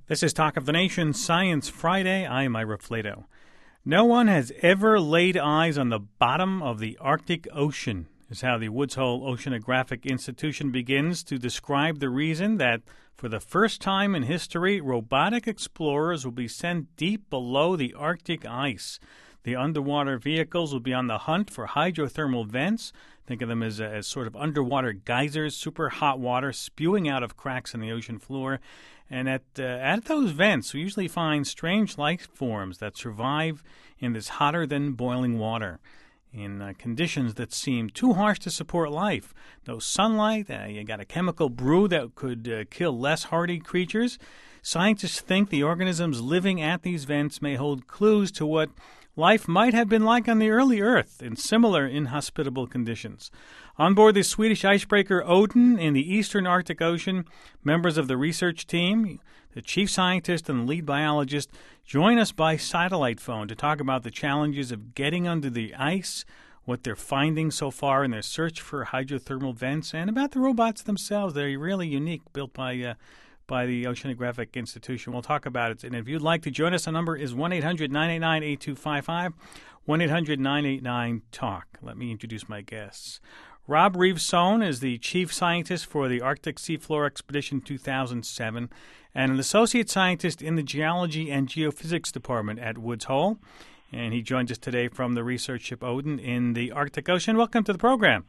This is Talk of the Nation, Science Friday. I'm Ira Flato. No one has ever laid eyes on the bottom of the Arctic Ocean, is how the Woods Hole Oceanographic Institution begins to describe the reason that, for the first time in history, robotic explorers will be sent deep below the Arctic ice. The underwater vehicles will be on the hunt for hydrothermal vents. Think of them as sort of underwater geysers, super hot water spewing out of cracks in the ocean floor. And at those vents, we usually find strange life forms that survive in this hotter-than-boiling water in conditions that seem too harsh to support life. No sunlight, you got a chemical brew that could kill less hardy creatures. Scientists think the organisms living at these vents may hold clues to what life might have been like on the early Earth in similar inhospitable conditions. On board the Swedish icebreaker Odin in the eastern Arctic Ocean, members of the research team, the chief scientist and lead biologist, join us by satellite phone to talk about the challenges of getting under the ice, what they're finding so far in their search for hydrothermal vents, and about the robots themselves. They're really unique, built by the Oceanographic Institution. We'll talk about it. And if you'd like to join us, the number is 1-800-989-8255, 1-800-989-TALK. Let me introduce my guests. Rob Reeve-Sohn is the chief scientist for the Arctic Seafloor Expedition 2007 and an associate scientist in the Geology and Geophysics Department at Woods Hole. And he joins us today from the research ship Odin in the Arctic Ocean. Welcome to the program.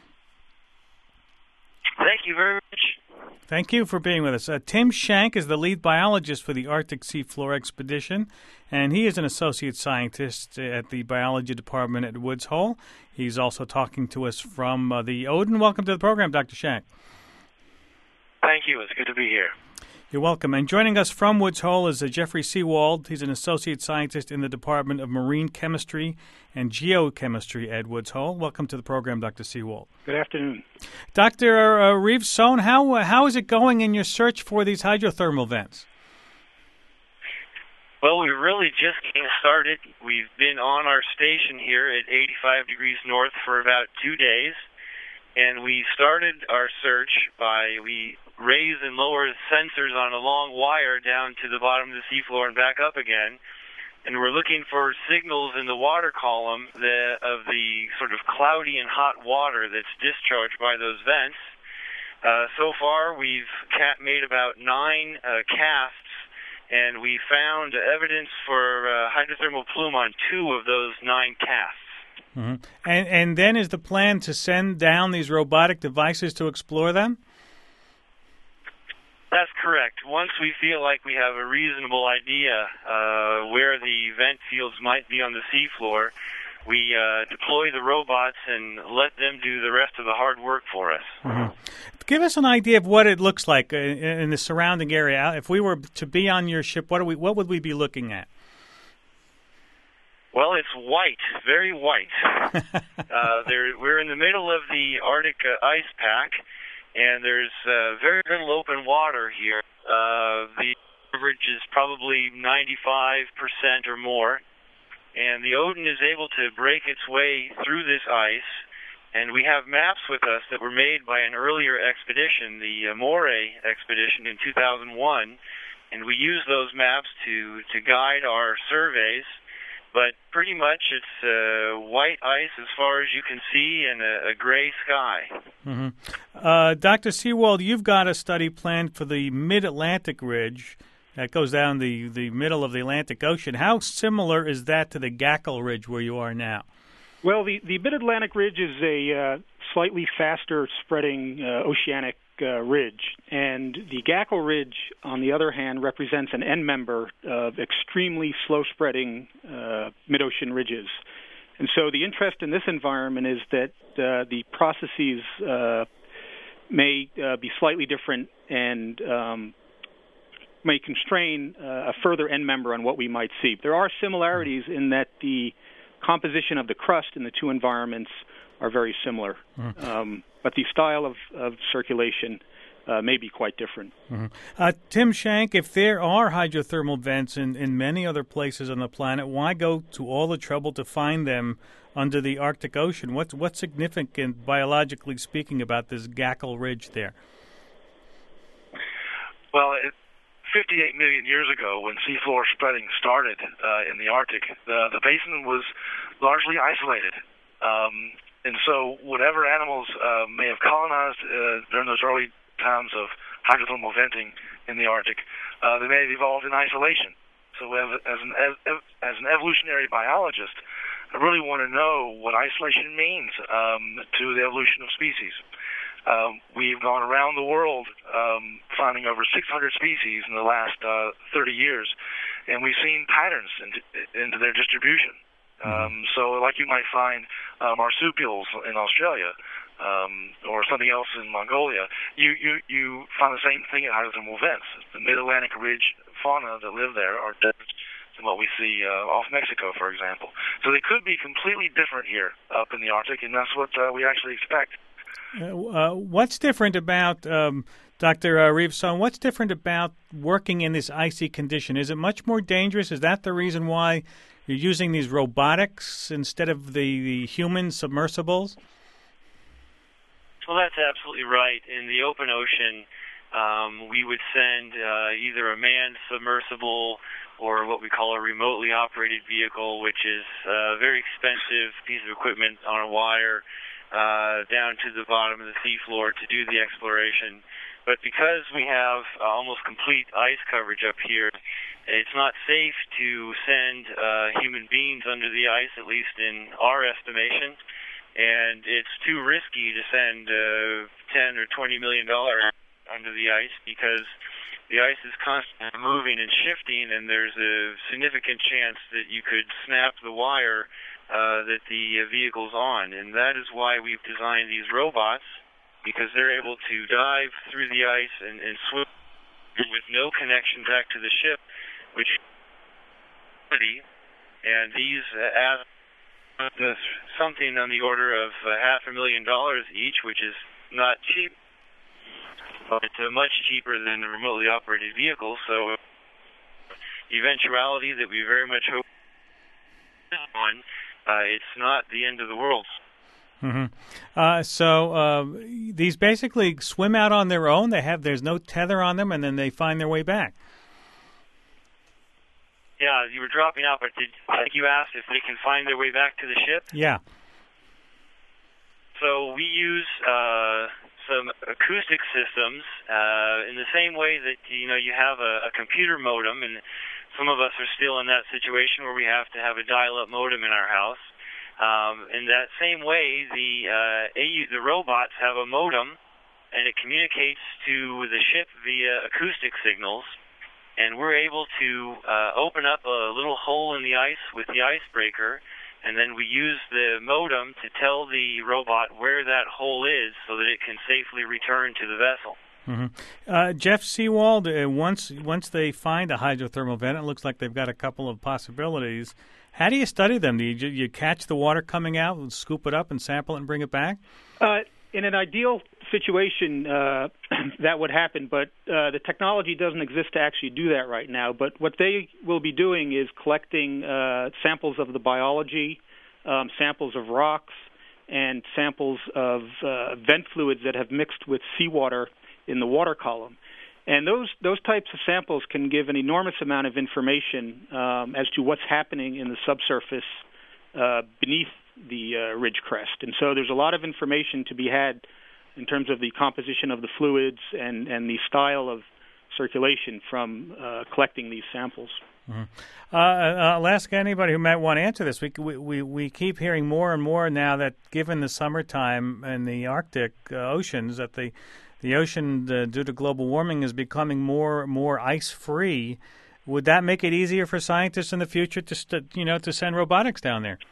Thank you very much. Thank you for being with us. Tim Shank is the lead biologist for the Arctic Seafloor Expedition, and he is an associate scientist at the biology department at Woods Hole. He's also talking to us from the Odin. Welcome to the program, Dr. Shank. Thank you. It's good to be here. You're welcome. And joining us from Woods Hole is Jeffrey Seewald. He's an associate scientist in the Department of Marine Chemistry and Geochemistry at Woods Hole. Welcome to the program, Dr. Seewald. Good afternoon. Dr. Reeve-Sohn, how is it going in your search for these hydrothermal vents? Well, we're really just getting started. We've been on our station here at 85 degrees north for about 2 days, and we started our search we raise and lower sensors on a long wire down to the bottom of the seafloor and back up again. And we're looking for signals in the water column of the sort of cloudy and hot water that's discharged by those vents. So far, we've made about 9 casts, and we found evidence for hydrothermal plume on 2 of those 9 casts. Mm-hmm. And then is the plan to send down these robotic devices to explore them? That's correct. Once we feel like we have a reasonable idea where the vent fields might be on the seafloor, we deploy the robots and let them do the rest of the hard work for us. Mm-hmm. Give us an idea of what it looks like in the surrounding area. If we were to be on your ship, what would we be looking at? Well, it's white, very white. We're in the middle of the Arctic ice pack, and there's very little open water here. The average is probably 95% or more, and the Odin is able to break its way through this ice, and we have maps with us that were made by an earlier expedition, the Moray expedition in 2001, and we use those maps to guide our surveys. But pretty much it's white ice as far as you can see and a gray sky. Mm-hmm. Dr. Seewald, you've got a study planned for the Mid-Atlantic Ridge that goes down the middle of the Atlantic Ocean. How similar is that to the Gackle Ridge where you are now? Well, the Mid-Atlantic Ridge is a slightly faster spreading oceanic ridge, and the Gackle Ridge, on the other hand, represents an end member of extremely slow-spreading mid-ocean ridges. And so the interest in this environment is that the processes may be slightly different and may constrain a further end member on what we might see. There are similarities in that the composition of the crust in the two environments are very similar. But the style of circulation may be quite different. Tim Shank, if there are hydrothermal vents in many other places on the planet, why go to all the trouble to find them under the Arctic Ocean? What's significant, biologically speaking, about this Gackle Ridge there? Well, 58 million years ago, when seafloor spreading started in the Arctic, the basin was largely isolated. And so whatever animals may have colonized during those early times of hydrothermal venting in the Arctic, they may have evolved in isolation. So as an evolutionary biologist, I really want to know what isolation means to the evolution of species. We've gone around the world finding over 600 species in the last 30 years, and we've seen patterns into their distribution. So like you might find marsupials in Australia or something else in Mongolia, you find the same thing at hydrothermal vents. The mid-Atlantic ridge fauna that live there are different than what we see off Mexico, for example. So they could be completely different here up in the Arctic, and that's what we actually expect. What's different about, Dr. Rivson, what's different about working in this icy condition? Is it much more dangerous? Is that the reason why you're using these robotics instead of the human submersibles? Well, that's absolutely right. In the open ocean, we would send either a manned submersible or what we call a remotely operated vehicle, which is a very expensive piece of equipment on a wire down to the bottom of the seafloor to do the exploration. But because we have almost complete ice coverage up here, it's not safe to send human beings under the ice, at least in our estimation. And it's too risky to send $10 or $20 million under the ice because the ice is constantly moving and shifting, and there's a significant chance that you could snap the wire that the vehicle's on. And that is why we've designed these robots, because they're able to dive through the ice and swim with no connection back to the ship, which and these something on the order of $500,000 each, which is not cheap, but it's much cheaper than the remotely operated vehicle. So eventuality that we very much hope on, it's not the end of the world. Mm-hmm. So these basically swim out on their own. There's no tether on them, and then they find their way back. Yeah, you were dropping out, but I think you asked if they can find their way back to the ship? Yeah. So we use some acoustic systems in the same way that, you have a computer modem, and some of us are still in that situation where we have to have a dial-up modem in our house. In that same way, the robots have a modem, and it communicates to the ship via acoustic signals. And we're able to open up a little hole in the ice with the icebreaker, and then we use the modem to tell the robot where that hole is so that it can safely return to the vessel. Mm-hmm. Jeff Seewald, once they find a hydrothermal vent, it looks like they've got a couple of possibilities. How do you study them? Do you catch the water coming out and scoop it up and sample it and bring it back? In an ideal situation, that would happen, but the technology doesn't exist to actually do that right now. But what they will be doing is collecting samples of the biology, samples of rocks, and samples of vent fluids that have mixed with seawater in the water column. And those types of samples can give an enormous amount of information as to what's happening in the subsurface beneath the ridge crest. And so there's a lot of information to be had in terms of the composition of the fluids and the style of circulation from collecting these samples. Mm-hmm. I'll ask anybody who might want to answer this. We keep hearing more and more now that given the summertime in the Arctic oceans, that the ocean, due to global warming, is becoming more ice-free. Would that make it easier for scientists in the future to send robotics down there?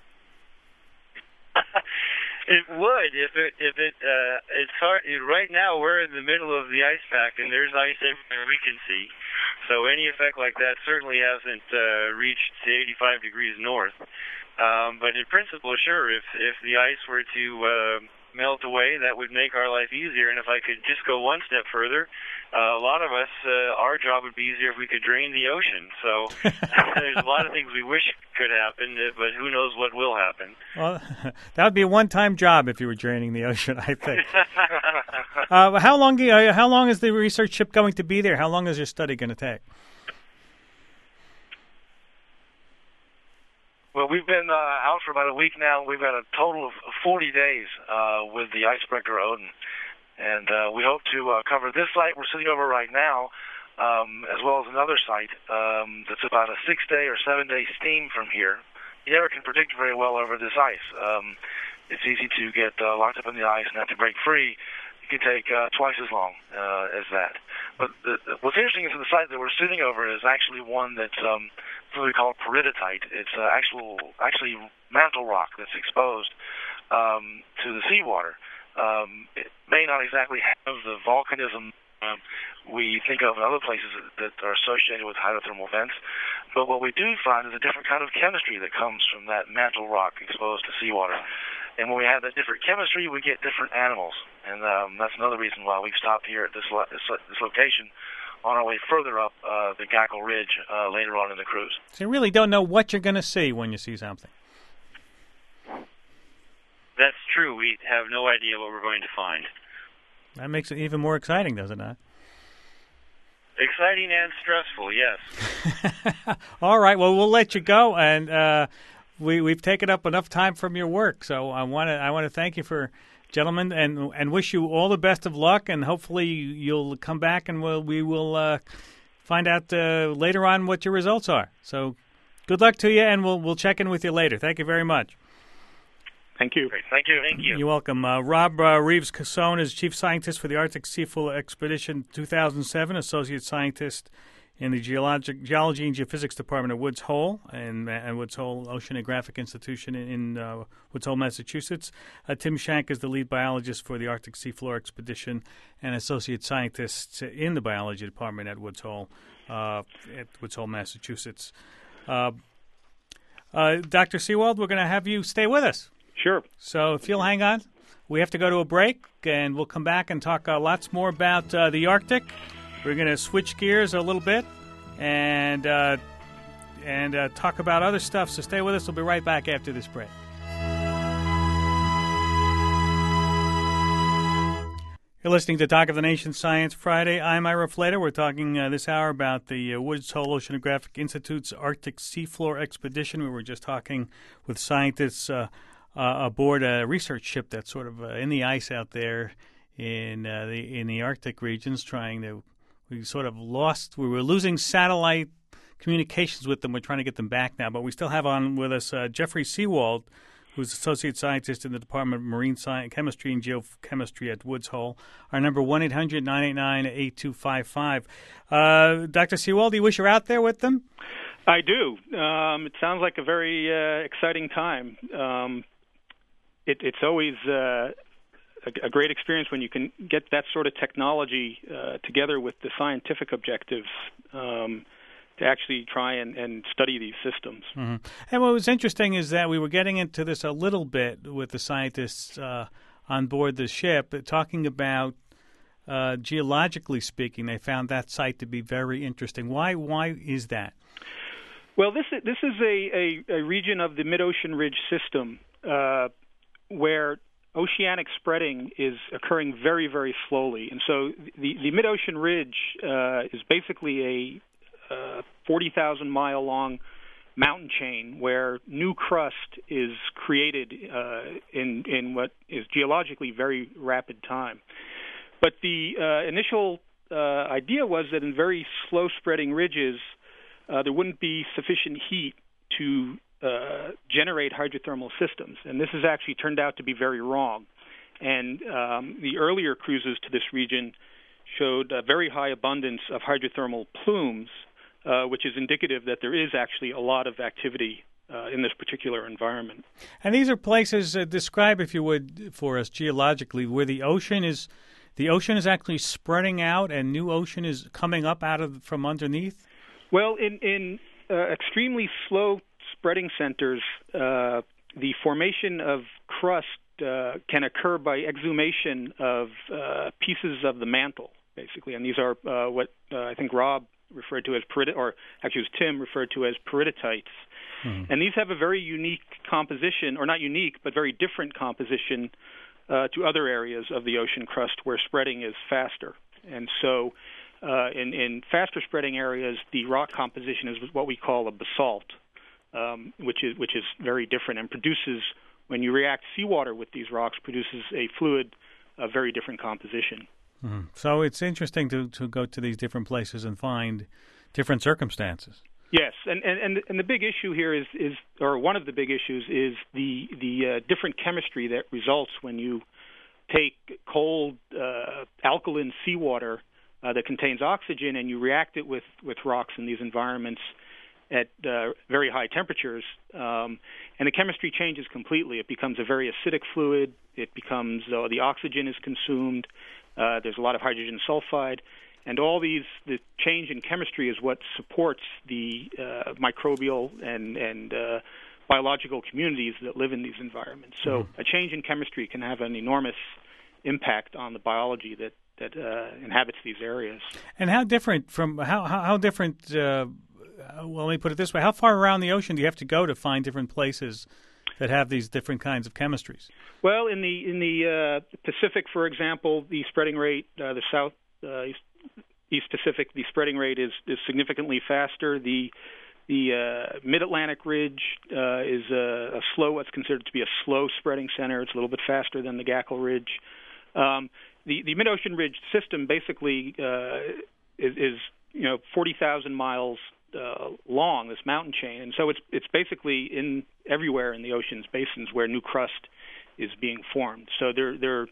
It would if it's hard. Right now we're in the middle of the ice pack and there's ice everywhere we can see. So any effect like that certainly hasn't reached 85 degrees north. But in principle, sure, if the ice were to melt away, that would make our life easier. And if I could just go one step further, a lot of us, our job would be easier if we could drain the ocean. So there's a lot of things we wish could happen, but who knows what will happen. Well, that would be a one-time job if you were draining the ocean, I think. How long is the research ship going to be there? How long is your study going to take? Well, we've been out for about a week now. We've got a total of 40 days with the icebreaker Odin. And we hope to cover this site we're sitting over right now, as well as another site that's about a 6-day or 7-day steam from here. You never can predict very well over this ice. It's easy to get locked up in the ice and have to break free. It can take twice as long as that. But what's interesting is the site that we're sitting over is actually one that's what we call peridotite. It's actually mantle rock that's exposed to the seawater. It may not exactly have the volcanism we think of in other places that are associated with hydrothermal vents, but what we do find is a different kind of chemistry that comes from that mantle rock exposed to seawater. And when we have that different chemistry, we get different animals, and that's another reason why we've stopped here at this location on our way further up the Gackle Ridge later on in the cruise. So you really don't know what you're going to see when you see something. That's true. We have no idea what we're going to find. That makes it even more exciting, does it not? Exciting and stressful, yes. All right. Well, we'll let you go, and we've taken up enough time from your work. So I want to thank you gentlemen, and wish you all the best of luck. And hopefully you'll come back, and we will find out later on what your results are. So good luck to you, and we'll check in with you later. Thank you very much. Thank you. Great. Thank you. Thank you. You're welcome. Rob Reeves-Casson is Chief Scientist for the Arctic Seafloor Expedition 2007, Associate Scientist in the Geology and Geophysics Department at Woods Hole and Woods Hole Oceanographic Institution in Woods Hole, Massachusetts. Tim Shank is the lead biologist for the Arctic Seafloor Expedition and Associate Scientist in the Biology Department at Woods Hole, Massachusetts. Dr. Seewald, we're going to have you stay with us. Sure. So if you'll hang on, we have to go to a break, and we'll come back and talk lots more about the Arctic. We're going to switch gears a little bit and talk about other stuff. So stay with us. We'll be right back after this break. You're listening to Talk of the Nation Science Friday. I'm Ira Flater. We're talking this hour about the Woods Hole Oceanographic Institute's Arctic Seafloor Expedition. We were just talking with scientists aboard a research ship that's sort of in the ice out there in the Arctic regions, we were losing satellite communications with them. We're trying to get them back now, but we still have on with us Jeffrey Seewald, who's Associate Scientist in the Department of Marine Science, Chemistry and Geochemistry at Woods Hole. Our number 1-800-989-8255. Dr. Seewald, do you wish you're out there with them? I do. It sounds like a very exciting time. It's always a great experience when you can get that sort of technology together with the scientific objectives to actually try and study these systems. Mm-hmm. And what was interesting is that we were getting into this a little bit with the scientists on board the ship, talking about geologically speaking, they found that site to be very interesting. Why is that? Well, this is a region of the mid-ocean ridge system where oceanic spreading is occurring very, very slowly. And so the mid-ocean ridge is basically a 40,000-mile-long mountain chain where new crust is created in what is geologically very rapid time. But the initial idea was that in very slow-spreading ridges, there wouldn't be sufficient heat to generate hydrothermal systems. And this has actually turned out to be very wrong. And the earlier cruises to this region showed a very high abundance of hydrothermal plumes, which is indicative that there is actually a lot of activity in this particular environment. And these are places, describe, if you would, for us geologically, where the ocean is actually spreading out and new ocean is coming up from underneath? Well, in extremely slow spreading centers, the formation of crust can occur by exhumation of pieces of the mantle, basically. And these are what I think Rob referred to as or actually it was Tim referred to as peridotites. Mm-hmm. And these have a very unique composition, or not unique, but very different composition to other areas of the ocean crust where spreading is faster. And so in faster spreading areas, the rock composition is what we call a basalt, which is very different and produces, when you react seawater with these rocks, produces a fluid of very different composition. Mm-hmm. So it's interesting to go to these different places and find different circumstances. Yes, and the big issue here is or one of the big issues is the different chemistry that results when you take cold alkaline seawater that contains oxygen and you react it with rocks in these environments at very high temperatures, and the chemistry changes completely. It becomes a very acidic fluid. It becomes the oxygen is consumed. There's a lot of hydrogen sulfide. And all the change in chemistry is what supports the microbial and biological communities that live in these environments. So a change in chemistry can have an enormous impact on the biology that inhabits these areas. And how different from how different? Well, let me put it this way: how far around the ocean do you have to go to find different places that have these different kinds of chemistries? Well, in the Pacific, for example, the spreading rate, the South. East Pacific, the spreading rate is significantly faster. The Mid-Atlantic ridge is a slow, what's considered to be a slow spreading center. It's a little bit faster than the Gackle Ridge. The mid-ocean ridge system basically is 40,000 miles long, this mountain chain, and so it's basically everywhere in the ocean's basins where new crust is being formed. So they're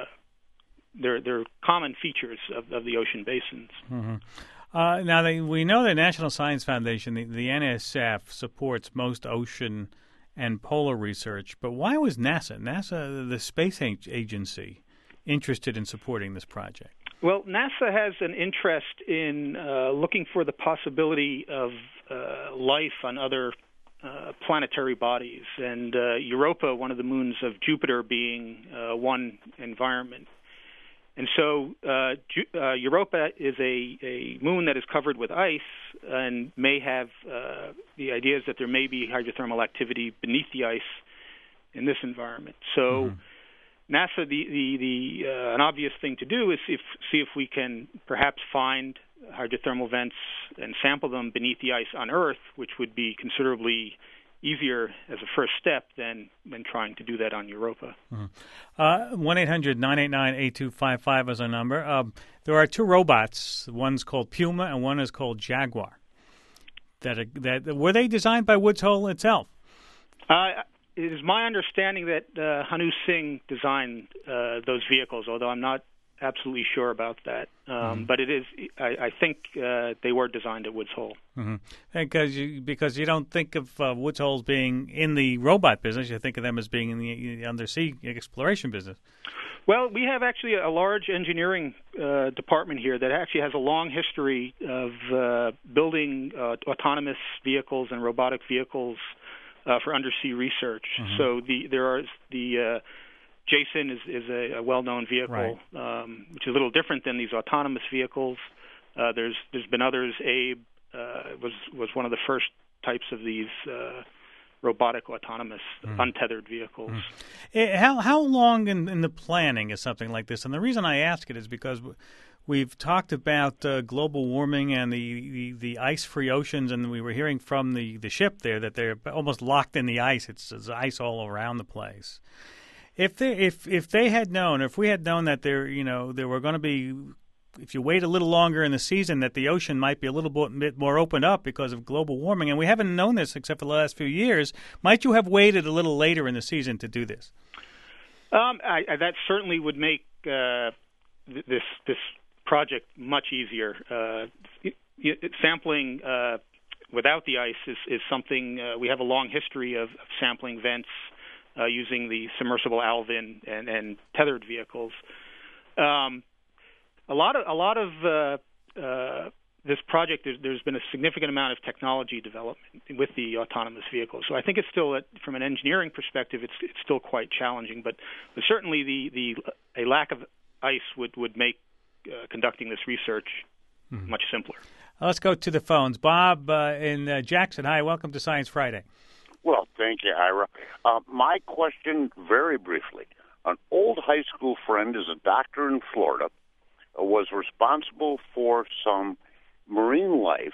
common features of the ocean basins. Mm-hmm. Now, we know the National Science Foundation, the NSF, supports most ocean and polar research, but why was NASA, the space agency, interested in supporting this project? Well, NASA has an interest in looking for the possibility of life on other planetary bodies, and Europa, one of the moons of Jupiter, being one environment. And so Europa is a moon that is covered with ice and may have the idea is that there may be hydrothermal activity beneath the ice in this environment. So NASA, an obvious thing to do is see if we can perhaps find hydrothermal vents and sample them beneath the ice on Earth, which would be considerably easier as a first step than trying to do that on Europa. 1-800-989-8255 is our number. There are two robots. One's called Puma and one is called Jaguar. That were they designed by Woods Hole itself? It is my understanding that Hanu Singh designed those vehicles, although I'm not absolutely sure about that. But it is. I think they were designed at Woods Hole. Because you don't think of Woods Hole being in the robot business, you think of them as being in the undersea exploration business. Well, we have actually a large engineering department here that actually has a long history of building autonomous vehicles and robotic vehicles for undersea research. So the Jason is a well-known vehicle, right, which is a little different than these autonomous vehicles. There's been others. Abe was one of the first types of these robotic, autonomous, untethered vehicles. How long in the planning is something like this? And the reason I ask it is because we've talked about global warming and the ice-free oceans, and we were hearing from the ship there that they're almost locked in the ice. It's ice all around the place. If we had known that there were going to be, if you wait a little longer in the season, that the ocean might be a little bit more opened up because of global warming, and we haven't known this except for the last few years, might you have waited a little later in the season to do this? That certainly would make this project much easier. Sampling without the ice is something we have a long history of sampling vents using the submersible Alvin and tethered vehicles. A lot of this project, there's been a significant amount of technology development with the autonomous vehicles. So I think it's still, from an engineering perspective, it's still quite challenging. But certainly a lack of ice would make conducting this research much simpler. Let's go to the phones. Bob in Jackson. Hi, welcome to Science Friday. Well, thank you, Ira. My question, very briefly. An old high school friend is a doctor in Florida, was responsible for some marine life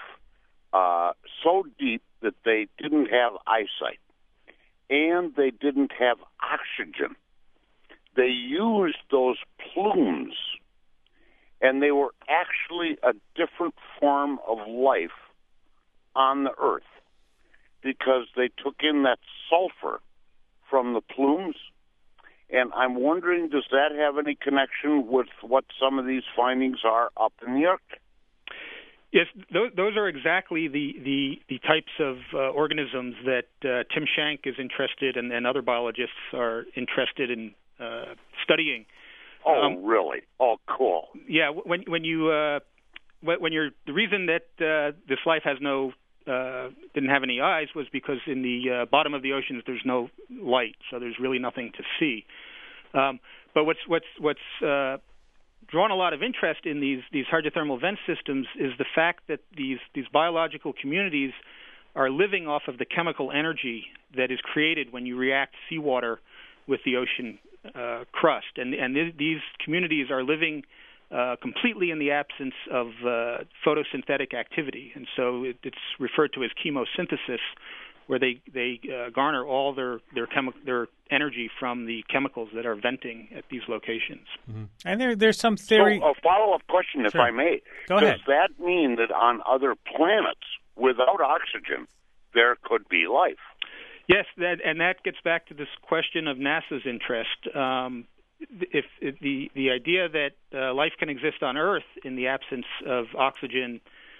so deep that they didn't have eyesight and they didn't have oxygen. They used those plumes, and they were actually a different form of life on the Earth because they took in that sulfur from the plumes. And I'm wondering, does that have any connection with what some of these findings are up in the Arctic? Yes, those are exactly the types of organisms that Tim Shank is interested in, and other biologists are interested in studying. Oh, really? Oh, cool. Yeah, when you're the reason that this life has didn't have any eyes was because in the bottom of the oceans there's no light, so there's really nothing to see. But what's drawn a lot of interest in these hydrothermal vent systems is the fact that these biological communities are living off of the chemical energy that is created when you react seawater with the ocean crust, and these communities are living completely in the absence of photosynthetic activity, and so it's referred to as chemosynthesis, where they garner all their energy from the chemicals that are venting at these locations. Mm-hmm. And there's some theory. So a follow-up question, if I may. Go ahead. Does that mean that on other planets without oxygen there could be life? Yes, that gets back to this question of NASA's interest. If the idea that life can exist on Earth in the absence of oxygen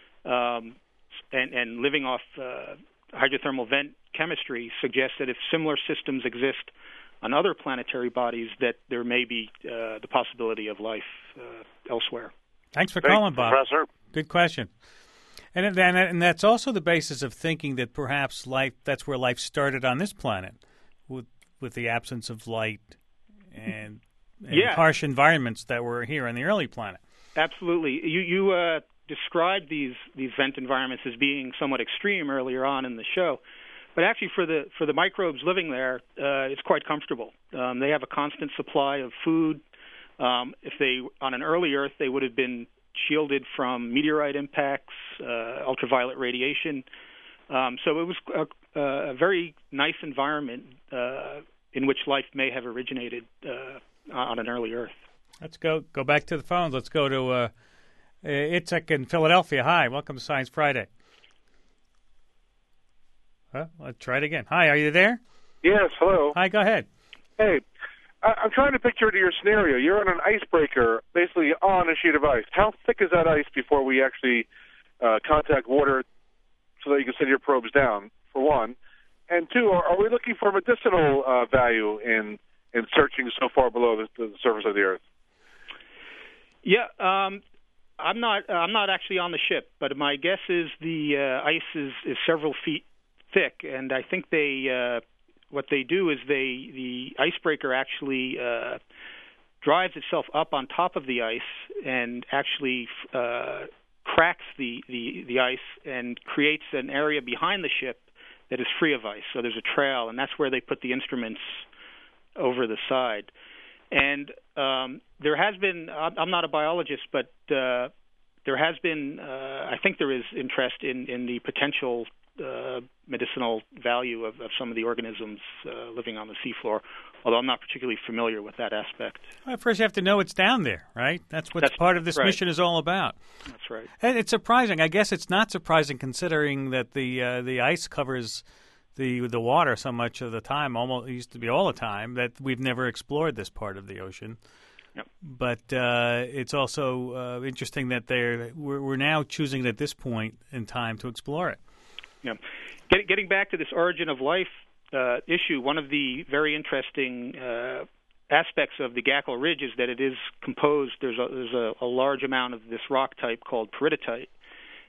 and living off hydrothermal vent chemistry suggests that if similar systems exist on other planetary bodies, that there may be the possibility of life elsewhere. Thanks for calling, Bob. Professor. Good question. And that's also the basis of thinking that perhaps that's where life started on this planet, with the absence of light and harsh environments that were here on the early planet. Absolutely. You described these vent environments as being somewhat extreme earlier on in the show, but actually for the microbes living there, it's quite comfortable. They have a constant supply of food. If they on an early Earth, they would have been shielded from meteorite impacts, ultraviolet radiation. So it was a very nice environment in which life may have originated on an early Earth. Let's go back to the phones. Let's go to Itzhak in Philadelphia. Hi, welcome to Science Friday. Let's try it again. Hi, are you there? Yes, hello. Hi, go ahead. Hey, I'm trying to picture your scenario. You're on an icebreaker, basically on a sheet of ice. How thick is that ice before we actually contact water so that you can send your probes down, for one? And two, are we looking for medicinal value in searching so far below the surface of the Earth? Yeah, I'm not actually on the ship, but my guess is the ice is several feet thick, and I think what they do is the icebreaker actually drives itself up on top of the ice and actually cracks the ice and creates an area behind the ship that is free of ice. So there's a trail, and that's where they put the instruments over the side. And there has been, I'm not a biologist, but there has been, I think there is interest in the potential medicinal value of some of the organisms living on the seafloor, although I'm not particularly familiar with that aspect. Well, first you have to know it's down there, right? That's part of this mission is all about. That's right. And it's surprising. I guess it's not surprising considering that the ice covers the water so much of the time, almost it used to be all the time, that we've never explored this part of the ocean. Yep. But it's also interesting that we're now choosing at this point in time to explore it. Yeah. Getting back to this origin of life issue, one of the very interesting aspects of the Gackle Ridge is that it is composed. There's a large amount of this rock type called peridotite,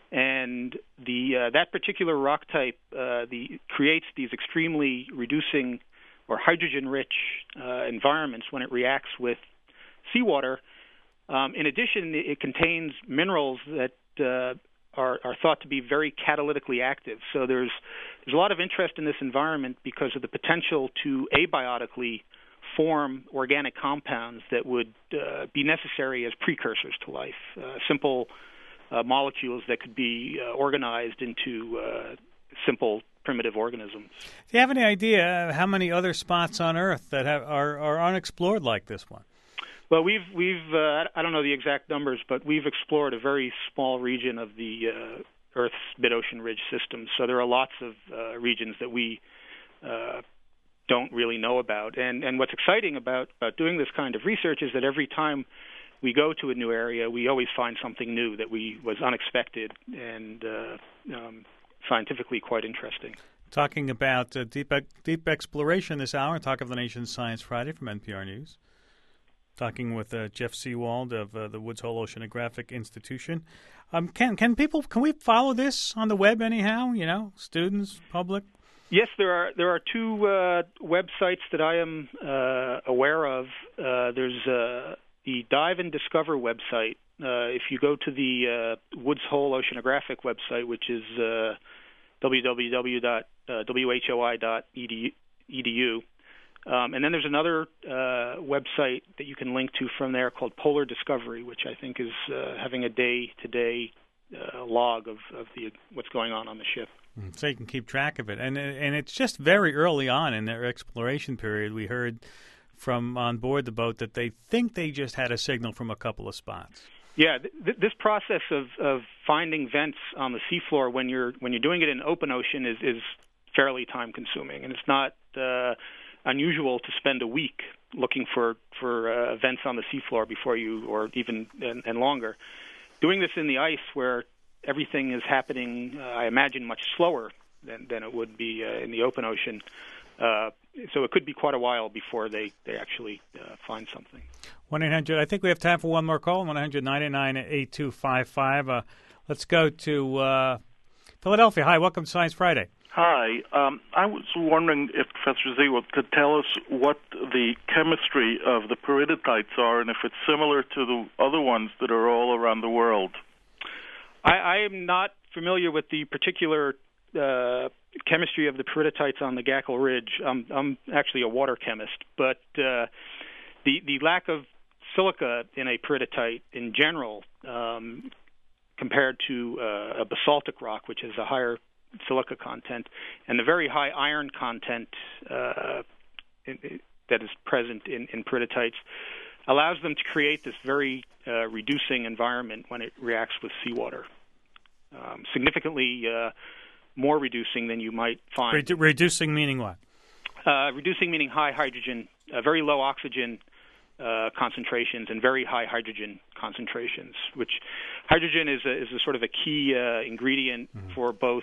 And that particular rock type creates these extremely reducing or hydrogen-rich environments when it reacts with seawater. In addition, it contains minerals that are thought to be very catalytically active. So there's a lot of interest in this environment because of the potential to abiotically form organic compounds that would be necessary as precursors to life, simple molecules that could be organized into simple primitive organisms. Do you have any idea how many other spots on Earth that are unexplored like this one? Well, we've I don't know the exact numbers, but we've explored a very small region of the Earth's mid-ocean ridge system. So there are lots of regions that we don't really know about. And what's exciting about doing this kind of research is that every time we go to a new area, we always find something new that was unexpected and scientifically quite interesting. Talking about deep exploration this hour, Talk of the Nation Science Friday from NPR News. Talking with Jeff Seewald of the Woods Hole Oceanographic Institution. Can we follow this on the web anyhow? You know, students, public. Yes, there are two websites that I am aware of. There's the Dive and Discover website. If you go to the Woods Hole Oceanographic website, which is www.whoi.edu. And then there's another website that you can link to from there called Polar Discovery, which I think is having a day-to-day log of what's going on the ship. So you can keep track of it. And it's just very early on in their exploration period. We heard from on board the boat that they think they just had a signal from a couple of spots. Yeah, this process of finding vents on the seafloor when you're doing it in open ocean is fairly time-consuming, and it's not unusual to spend a week looking for vents on the seafloor before you, or even and longer. Doing this in the ice, where everything is happening, I imagine, much slower than it would be in the open ocean. So it could be quite a while before they actually find something. 1-800, I think we have time for one more call, 1-800-989-8255. Let's go to Philadelphia. Hi, welcome to Science Friday. Hi. I was wondering if Professor Seewald could tell us what the chemistry of the periddotites are and if it's similar to the other ones that are all around the world. I am not familiar with the particular chemistry of the periddotites on the Gackle Ridge. I'm actually a water chemist, but the lack of silica in a periddotite in general, compared to a basaltic rock, which has a higher silica content, and the very high iron content that is present in periddotites, allows them to create this very reducing environment when it reacts with seawater. Significantly more reducing than you might find. Reducing meaning what? Reducing meaning high hydrogen, very low oxygen concentrations and very high hydrogen concentrations, which hydrogen is a sort of a key ingredient for both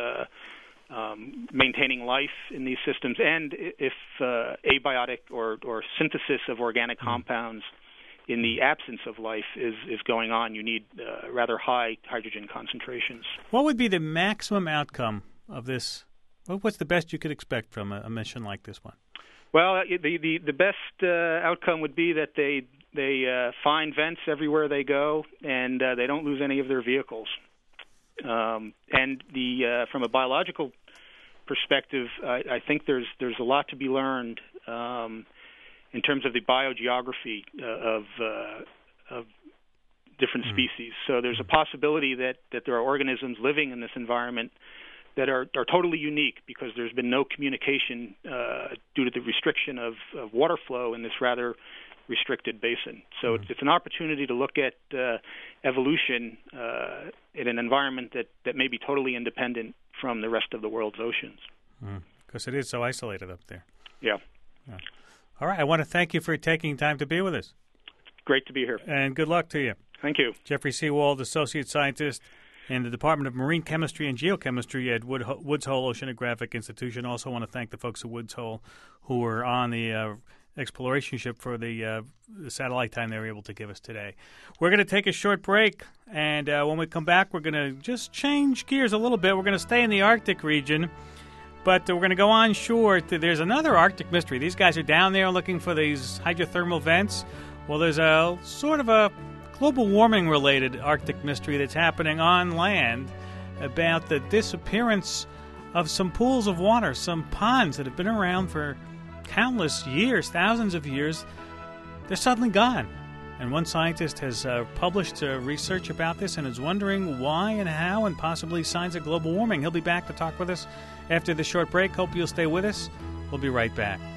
maintaining life in these systems and if abiotic or synthesis of organic compounds in the absence of life is going on. You need rather high hydrogen concentrations. What would be the maximum outcome of this? What's the best you could expect from a mission like this one? Well, the best outcome would be that they find vents everywhere they go, and they don't lose any of their vehicles. And from a biological perspective, I think there's a lot to be learned in terms of the biogeography of different species. So there's a possibility that there are organisms living in this environment that are totally unique because there's been no communication due to the restriction of water flow in this rather restricted basin. So it's an opportunity to look at evolution in an environment that may be totally independent from the rest of the world's oceans. Because it is so isolated up there. Yeah. All right. I want to thank you for taking time to be with us. Great to be here. And good luck to you. Thank you. Jeffrey Seewald, Associate Scientist in the Department of Marine Chemistry and Geochemistry at Woods Hole Oceanographic Institution. Also want to thank the folks at Woods Hole who were on the exploration ship for the satellite time they were able to give us today. We're going to take a short break, and when we come back, we're going to just change gears a little bit. We're going to stay in the Arctic region, but we're going to go on shore. There's another Arctic mystery. These guys are down there looking for these hydrothermal vents. Well, there's a sort of a global warming-related Arctic mystery that's happening on land about the disappearance of some pools of water, some ponds that have been around for countless years, thousands of years. They're suddenly gone. And one scientist has published research about this and is wondering why and how and possibly signs of global warming. He'll be back to talk with us after the short break. Hope you'll stay with us. We'll be right back.